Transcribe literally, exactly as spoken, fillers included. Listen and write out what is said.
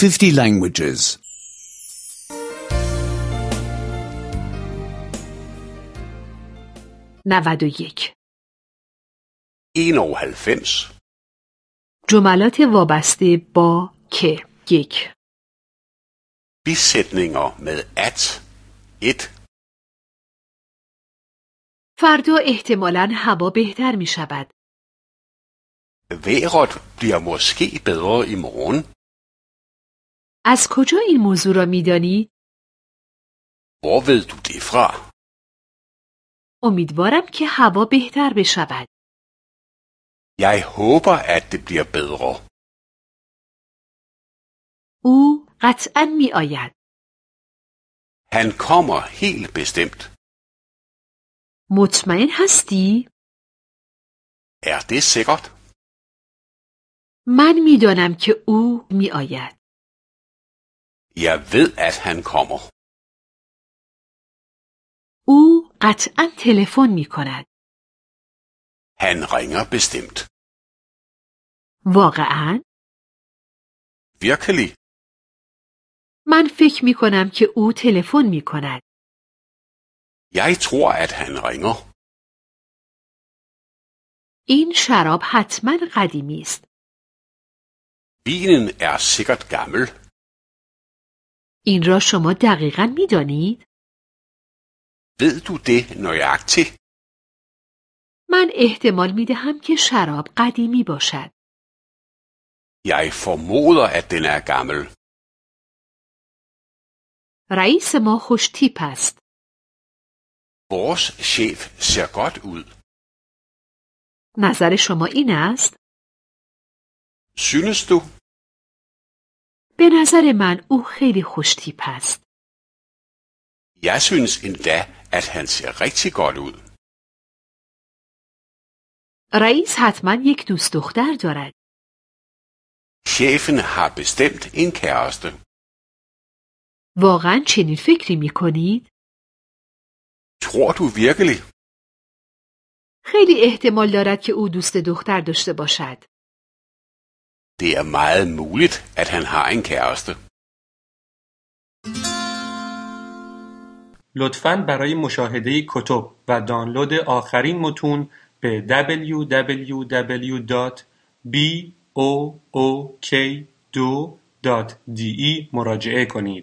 fifty languages. نود و یک. enoghalvfems. جملات وابسته با که. یک. Bisætninger med at. et. فردا احتمالاً هوا بهتر می شود. Vejret bliver måske bedre i morgen. از کجا این موضوع را می دانی؟ Hvor ved du det fra? امیدوارم که هوا بهتر بشود. Jeg håber, at det bliver bedre. او قطعاً می آید. Han kommer helt bestemt. مطمئن هستی؟ Er det sikkert? من می دانم که او می آید. Jeg ved, at han kommer. او قطعاً تلفن می کند. Han ringer bestemt. واقعاً؟ Virkelig? من فکر می کنم که او تلفن می کند. Jeg tror, at han ringer. این شراب حتماً قدیمی است. Vinen er sikkert gammel. این را شما دقیقاً می دانید؟ Ved du det nøjagtigt? من احتمال می دهم که شراب قدیمی باشد. Jeg formoder, at den er gammel. رئیس ما خوش تیپ است. Vores chef ser godt ud. نظر شما این است؟ Synes du? به نظر من او خیلی خوش تیپ است. Jeg synes endda, at han ser rigtig godt ud. رئیس حتما یک دوست دختر دارد. Chefen har bestemt en kæreste. واقعا چنین فکری می کنید؟ Tror du virkelig? خیلی احتمال دارد که او دوست دختر داشته باشد. Det er meget muligt, at han har en kæreste. لطفاً برای مشاهده کتب و دانلود آخرین متون به دبلیو دبلیو دبلیو دات بی او او کی دو دات دی ای مراجعه کنید.